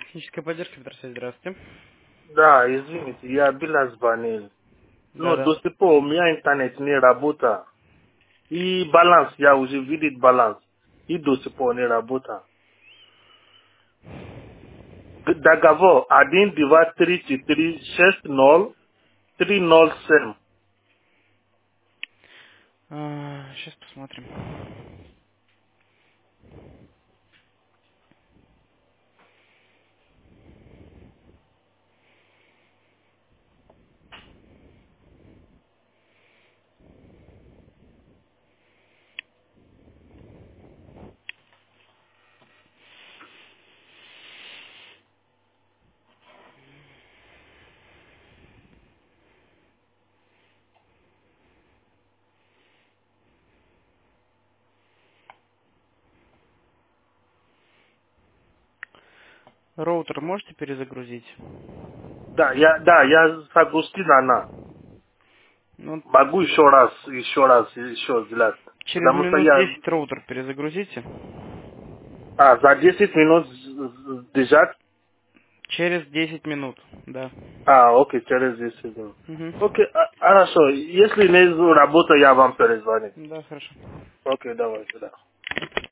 Техническая поддержка, Петр Сергеевич, здравствуйте. Да, извините, я Билас звонил. Но Да-да. до сих пор у меня интернет не работает. И баланс, я уже видел баланс. И до сих пор не работает. Договор 1, 2, 3, 4, 6, 0, 3, 0, 7. Сейчас посмотрим. Роутер можете перезагрузить? Да, я согласен она. Ну, Могу еще сделать. через Потому что минут я 10 роутер перезагрузите. за 10 минут держать. Через 10 минут, да. Окей, через 10 минут. Угу. Окей, хорошо. Если не работа, я вам перезвоню. Да, хорошо. Окей, давай, да.